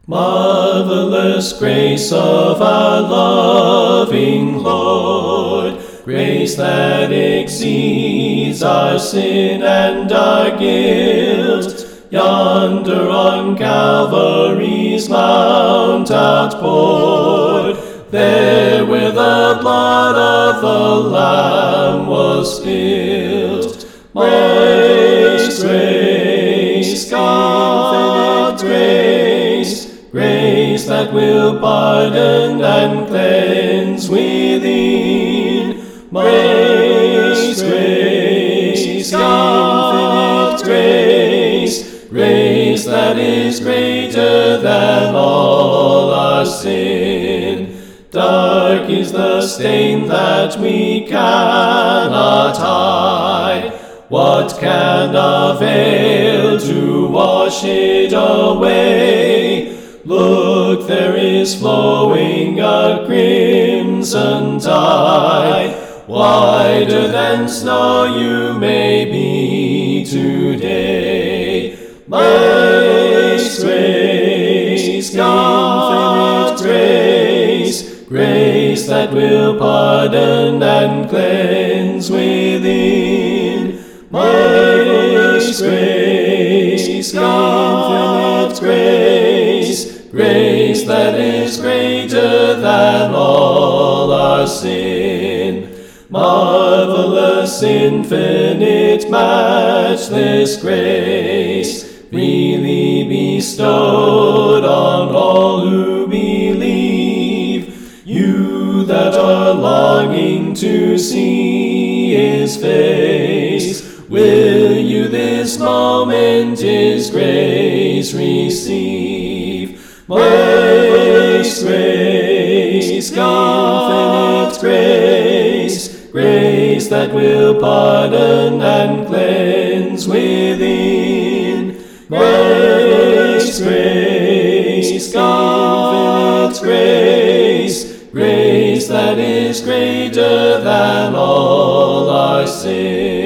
Marvelous grace of our loving Lord, grace that exceeds our sin and our guilt, yonder on Calvary's mount outpoured, there where the blood of the Lamb was spilled. Grace, grace, God's grace, grace that will pardon and cleanse within. Grace, grace, God's grace, grace that is greater than all our sin. Dark is the stain that we cannot hide. What can avail to wash it away? Look, there is flowing a crimson tide. Wider than snow you may be today. Grace, grace, God's grace, grace that will pardon and cleanse within. Grace, grace, God's grace, grace that is greater than all our sin. Marvelous, infinite, matchless grace, freely bestowed on all who believe. You that are longing to see His face, will you this moment His grace receive? Grace, grace, infinite grace, grace that will pardon and cleanse within. Grace, grace, infinite grace, grace that is greater than all our sin.